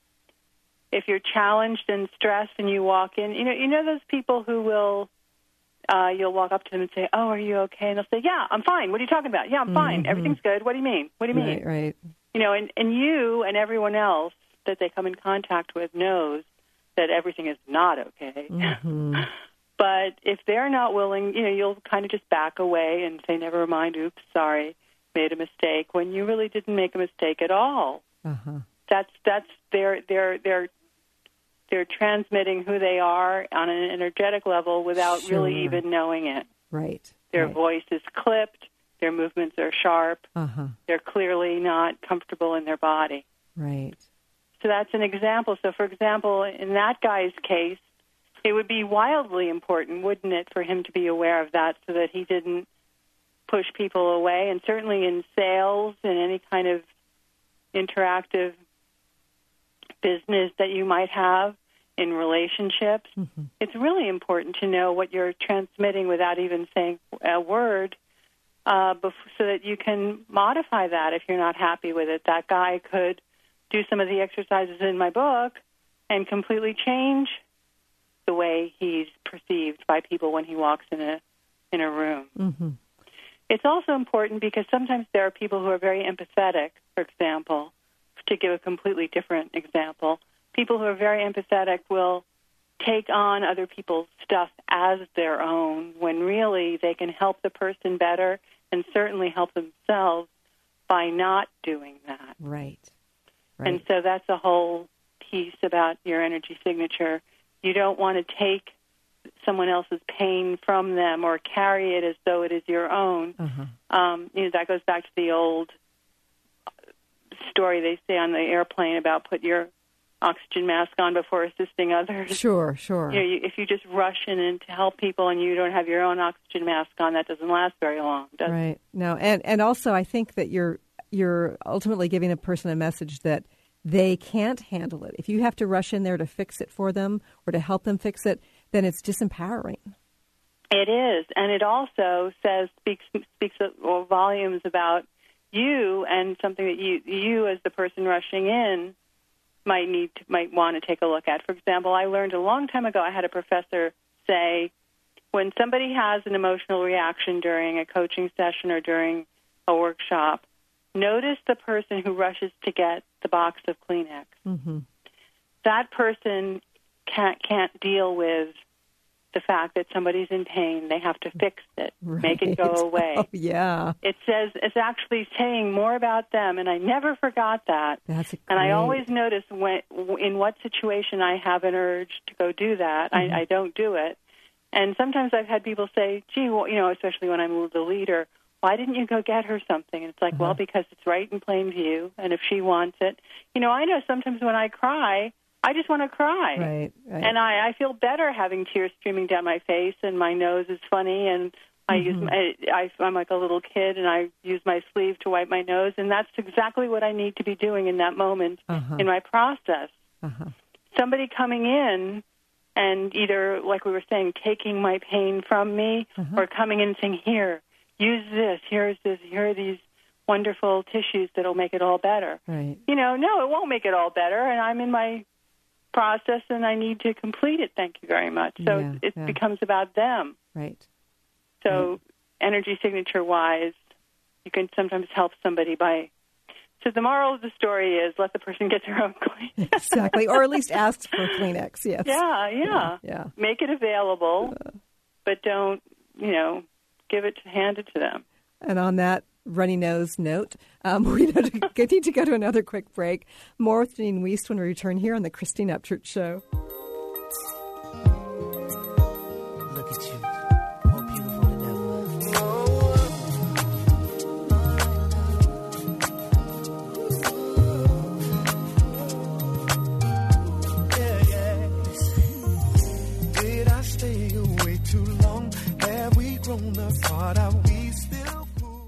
if you're challenged and stressed and you walk in, you know you know those people who will uh, you'll walk up to them and say, "Oh, are you okay?" And they'll say, "Yeah, I'm fine. What are you talking about? Yeah, I'm fine. Mm-hmm. Everything's good. What do you mean? What do you mean?" Right, right. You know, and, and you and everyone else that they come in contact with knows that everything is not okay. Mm-hmm. But if they're not willing, you know, you'll kind of just back away and say, "Never mind, oops, sorry, made a mistake," when you really didn't make a mistake at all. Uh-huh. That's that's they're they're they're they're transmitting who they are on an energetic level without Sure. really even knowing it. Right. Their right. voice is clipped, their movements are sharp, Uh-huh. they're clearly not comfortable in their body. Right. So that's an example. So, for example, in that guy's case, it would be wildly important, wouldn't it, for him to be aware of that so that he didn't push people away. And certainly in sales and any kind of interactive business that you might have, in relationships, mm-hmm. it's really important to know what you're transmitting without even saying a word uh, bef- so that you can modify that if you're not happy with it. That guy could do some of the exercises in my book and completely change the way he's perceived by people when he walks in a in a room. Mm-hmm. It's also important because sometimes there are people who are very empathetic, for example, to give a completely different example. People who are very empathetic will take on other people's stuff as their own when really they can help the person better and certainly help themselves by not doing that. Right. Right. And so that's a whole piece about your energy signature. You don't want to take someone else's pain from them or carry it as though it is your own. Uh-huh. Um, you know, that goes back to the old story they say on the airplane about put your oxygen mask on before assisting others. Sure, sure. You know, you, if you just rush in and to help people and you don't have your own oxygen mask on, that doesn't last very long, does it? Right. No, and and also I think that you're you're ultimately giving a person a message that they can't handle it. If you have to rush in there to fix it for them or to help them fix it, then it's disempowering. It is, and it also says speaks speaks well, volumes about you and something that you you as the person rushing in might need to, might want to take a look at. For example, I learned a long time ago, I had a professor say, when somebody has an emotional reaction during a coaching session or during a workshop, notice the person who rushes to get the box of Kleenex. Mm-hmm. That person can't can't deal with the fact that somebody's in pain. They have to fix it, right. make it go away. Oh, yeah. It says it's actually saying more about them, and I never forgot that. That's and I great. always notice when, in what situation I have an urge to go do that. Mm-hmm. I, I don't do it. And sometimes I've had people say, gee, well, you know, especially when I'm the leader, why didn't you go get her something? And it's like, uh-huh. well, because it's right in plain view, and if she wants it. You know, I know sometimes when I cry, I just want to cry. Right, right. And I, I feel better having tears streaming down my face, and my nose is funny, and I mm-hmm. use my, I, I'm like a little kid, and I use my sleeve to wipe my nose, and that's exactly what I need to be doing in that moment uh-huh. in my process. Uh-huh. Somebody coming in and either, like we were saying, taking my pain from me, uh-huh. or coming in and saying, here, use this, here's this, here are these wonderful tissues that'll make it all better. Right. You know, no, it won't make it all better, and I'm in my process and I need to complete it, thank you very much. So yeah, it yeah. becomes about them. Right. So right. energy signature-wise, you can sometimes help somebody by... So the moral of the story is let the person get their own Kleenex. Exactly, or at least ask for Kleenex, yes. Yeah, yeah. Yeah. yeah. Make it available, uh, but don't, you know, give it to, hand it to them. And on that runny nose note, um, we need to go to another quick break. More with Janine Wiest when we return here on the Christine Upchurch Show. Look at you, more beautiful than ever. Yeah, yeah. Did I too long have we grown apart? Are we still cool?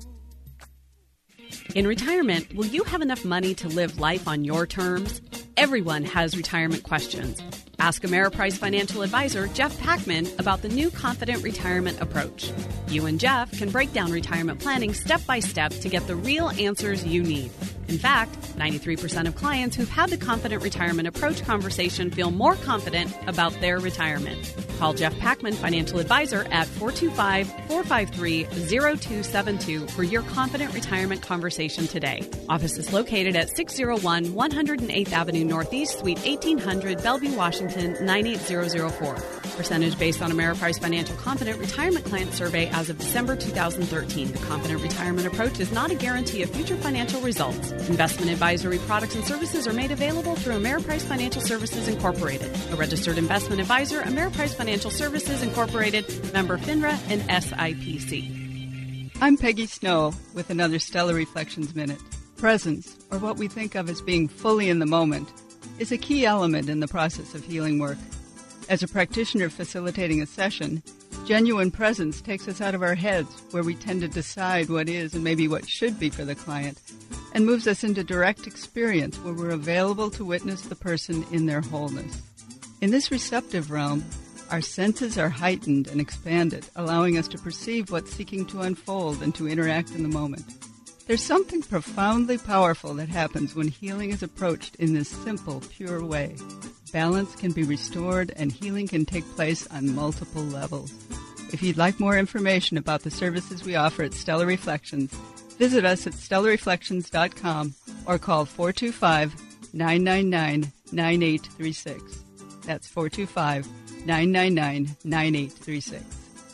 In retirement, will you have enough money to live life on your terms? Everyone has retirement questions. Ask Ameriprise financial advisor Jeff Packman about the new Confident Retirement approach. You and Jeff can break down retirement planning step by step to get the real answers you need. In fact, ninety-three percent of clients who've had the Confident Retirement approach conversation feel more confident about their retirement. Call Jeff Packman, financial advisor, at four two five, four five three, zero two seven two for your Confident Retirement conversation today. Office is located at six oh one, one oh eighth Avenue Northeast, Suite eighteen hundred, Bellevue, Washington, nine eight zero zero four. Percentage based on Ameriprise Financial Confident Retirement Client Survey as of December two thousand thirteen. The Confident Retirement approach is not a guarantee of future financial results. Investment advisory products and services are made available through Ameriprise Financial Services Incorporated, a registered investment advisor, Ameriprise Financial Services Incorporated, member FINRA and S I P C. I'm Peggy Snow with another Stellar Reflections Minute. Presence, or what we think of as being fully in the moment, is a key element in the process of healing work. As a practitioner facilitating a session, genuine presence takes us out of our heads, where we tend to decide what is and maybe what should be for the client, and moves us into direct experience where we're available to witness the person in their wholeness. In this receptive realm, our senses are heightened and expanded, allowing us to perceive what's seeking to unfold and to interact in the moment. There's something profoundly powerful that happens when healing is approached in this simple, pure way. Balance can be restored and healing can take place on multiple levels. If you'd like more information about the services we offer at Stellar Reflections, visit us at stellar reflections dot com or call four two five, nine nine nine, nine eight three six. That's four two five, nine nine nine, nine eight three six.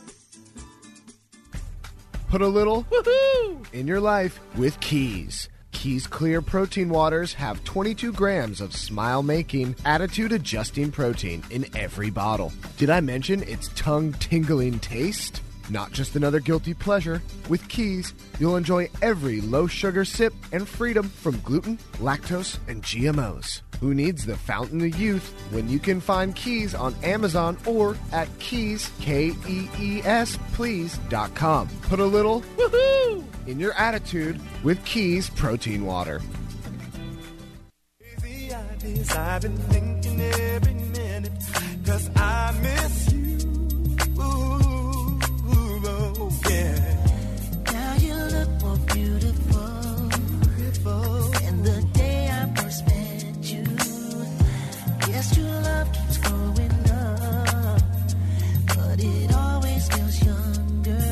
Put a little woohoo in your life with Keys. Keys Clear Protein Waters have twenty-two grams of smile-making, attitude-adjusting protein in every bottle. Did I mention its tongue-tingling taste? Not just another guilty pleasure. With Keys, you'll enjoy every low-sugar sip and freedom from gluten, lactose, and G M Os. Who needs the fountain of youth when you can find Keys on Amazon or at Keys, K E E S, please, dot com. Put a little woohoo in your attitude with Keys Protein Water. Crazy ideas I've been thinking every minute, 'cause I miss you. Ooh, oh, yeah. Now you look more beautiful, beautiful. And the day I first met you, yes, true love keeps growing up, but it always feels younger.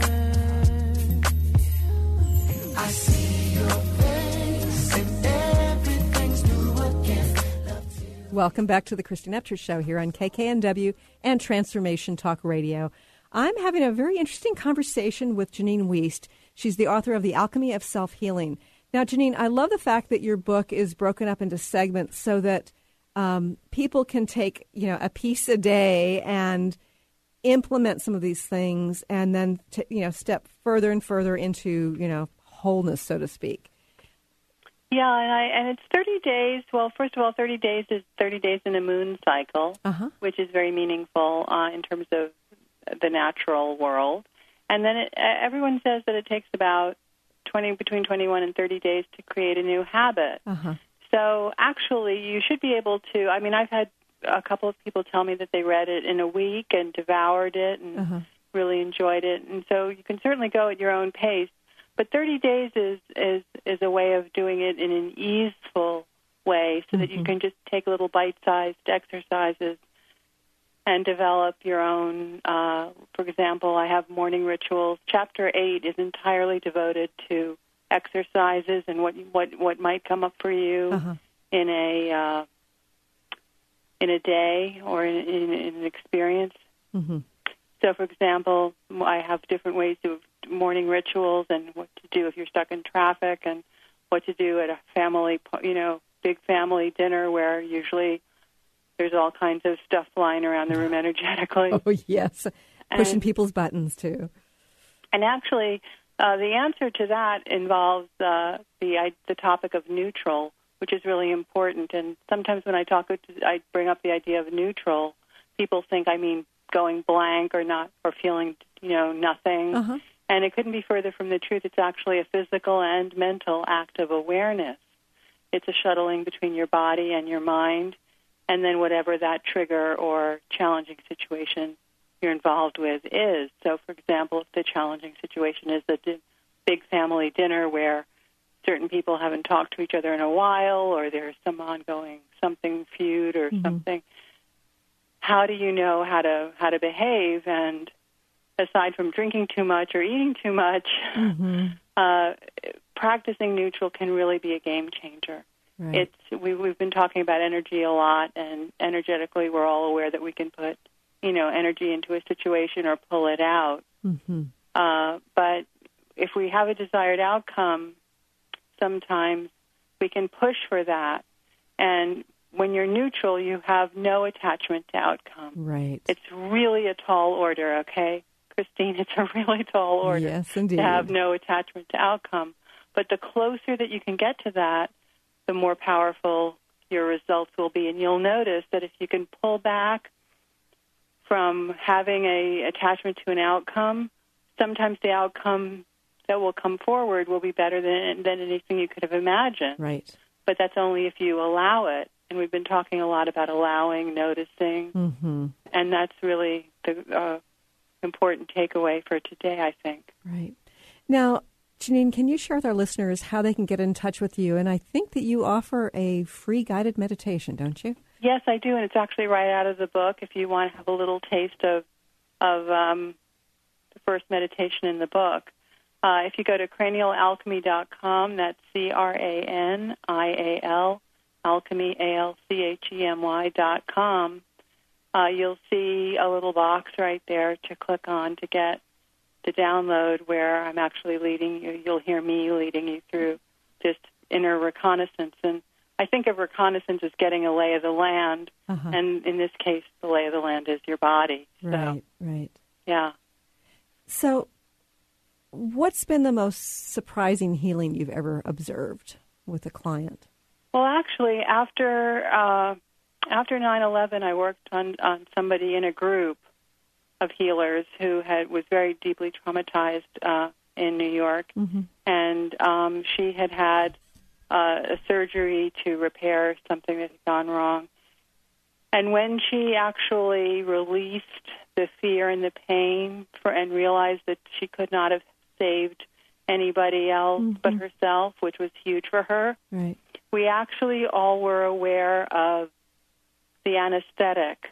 I see your face and everything's new again. Welcome back to the Christine Upchurch Show here on K K N W and Transformation Talk Radio. I'm having a very interesting conversation with Janine Wiest. She's the author of The Alchemy of Self-Healing. Now, Janine, I love the fact that your book is broken up into segments so that um, people can take, you know, a piece a day and implement some of these things and then, t- you know, step further and further into, you know, wholeness, so to speak. Yeah, and I and it's thirty days. Well, first of all, thirty days is thirty days in a moon cycle, uh-huh. which is very meaningful uh, in terms of the natural world. And then it, everyone says that it takes about twenty between twenty-one and thirty days to create a new habit. Uh-huh. So actually, you should be able to. I mean, I've had a couple of people tell me that they read it in a week and devoured it and uh-huh. really enjoyed it. And so you can certainly go at your own pace. But thirty days is, is, is a way of doing it in an easeful way so mm-hmm. that you can just take little bite-sized exercises and develop your own. Uh, for example, I have morning rituals. Chapter eight is entirely devoted to exercises and what what what might come up for you uh-huh. in a uh, in a day or in, in, in an experience. Mm-hmm. So, for example, I have different ways of morning rituals and what to do if you're stuck in traffic and what to do at a family, you know, big family dinner where usually there's all kinds of stuff flying around the room energetically. Oh, yes. Pushing and, people's buttons, too. And actually, uh, the answer to that involves uh, the I, the topic of neutral, which is really important. And sometimes when I talk, I bring up the idea of neutral, people think I mean going blank or not, or feeling, you know, nothing. Uh-huh. And it couldn't be further from the truth. It's actually a physical and mental act of awareness. It's a shuttling between your body and your mind, and then whatever that trigger or challenging situation you're involved with is. So, for example, if the challenging situation is a di- big family dinner where certain people haven't talked to each other in a while, or there's some ongoing something feud or Mm-hmm. something, how do you know how to how to behave? And aside from drinking too much or eating too much, Mm-hmm. uh, practicing neutral can really be a game changer. Right. It's we, we've been talking about energy a lot, and energetically, we're all aware that we can put, you know, energy into a situation or pull it out. Mm-hmm. Uh, but if we have a desired outcome, sometimes we can push for that. And when you're neutral, you have no attachment to outcome. Right. It's really a tall order, okay, Christine? It's a really tall order. Yes, indeed. To have no attachment to outcome. But the closer that you can get to that, the more powerful your results will be. And you'll notice that if you can pull back from having a attachment to an outcome, sometimes the outcome that will come forward will be better than than anything you could have imagined. Right. But that's only if you allow it. And we've been talking a lot about allowing, noticing, Mm-hmm. and that's really the uh, important takeaway for today, I think. Right. Now, Janine, can you share with our listeners how they can get in touch with you? And I think that you offer a free guided meditation, don't you? Yes, I do, and it's actually right out of the book. If you want to have a little taste of of um, the first meditation in the book, uh, if you go to cranial alchemy dot com, that's C R A N I A L, alchemy, A L C H E M Y dot com, uh, you'll see a little box right there to click on to get the download where I'm actually leading you. You'll hear me leading you through just inner reconnaissance. And I think of reconnaissance as getting a lay of the land, Uh-huh. and in this case, the lay of the land is your body. Right, right. Yeah. So what's been the most surprising healing you've ever observed with a client? Well, actually, after uh, after nine eleven, I worked on, on somebody in a group of healers who had was very deeply traumatized uh, in New York, Mm-hmm. and um, she had had uh, a surgery to repair something that had gone wrong. And when she actually released the fear and the pain for, and realized that she could not have saved anybody else Mm-hmm. but herself, which was huge for her, Right. we actually all were aware of the anesthetic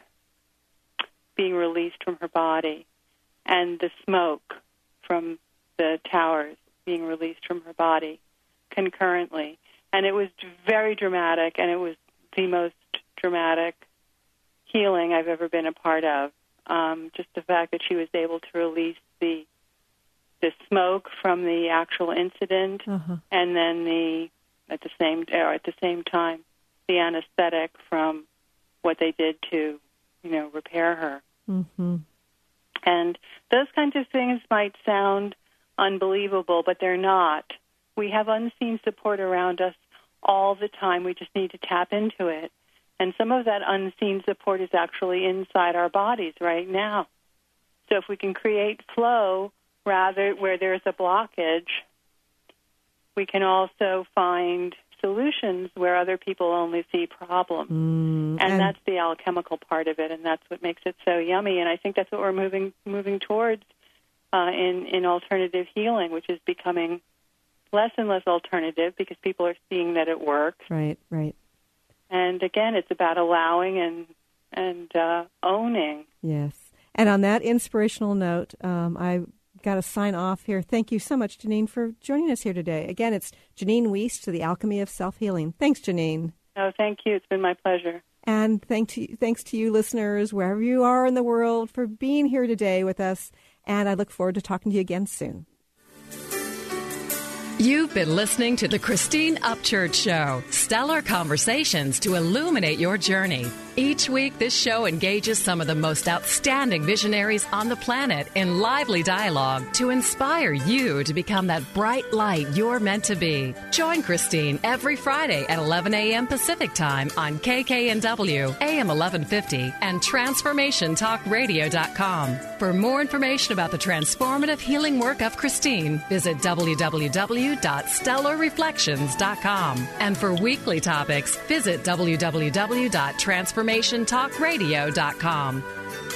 being released from her body and the smoke from the towers being released from her body concurrently. And it was very dramatic, and it was the most dramatic healing I've ever been a part of. Um, just the fact that she was able to release the the smoke from the actual incident, Uh-huh. and then the at the same or at the same time the anesthetic from what they did to, you know, repair her. Mm-hmm. And those kinds of things might sound unbelievable, but they're not. We have unseen support around us all the time. We just need to tap into it. And some of that unseen support is actually inside our bodies right now. So if we can create flow rather where there's a blockage, we can also find solutions where other people only see problems. Mm, and, and that's the alchemical part of it, and that's what makes it so yummy. And I think that's what we're moving moving towards uh, in, in alternative healing, which is becoming less and less alternative because people are seeing that it works. Right, right. And again, it's about allowing and and uh, owning. Yes. And on that inspirational note, um, I've got to sign off here. Thank you so much, Janine, for joining us here today. Again, it's Janine Wiest to the Alchemy of Self-Healing. Thanks, Janine. Oh, thank you. It's been my pleasure. And thank to, thanks to you, listeners, wherever you are in the world, for being here today with us. And I look forward to talking to you again soon. You've been listening to the Christine Upchurch Show, stellar conversations to illuminate your journey. Each week, this show engages some of the most outstanding visionaries on the planet in lively dialogue to inspire you to become that bright light you're meant to be. Join Christine every Friday at eleven a.m. Pacific Time on K K N W, A M eleven fifty, and transformation talk radio dot com. For more information about the transformative healing work of Christine, visit w w w dot stellar reflections dot com. And for weekly topics, visit w w w dot transformation talk radio dot com.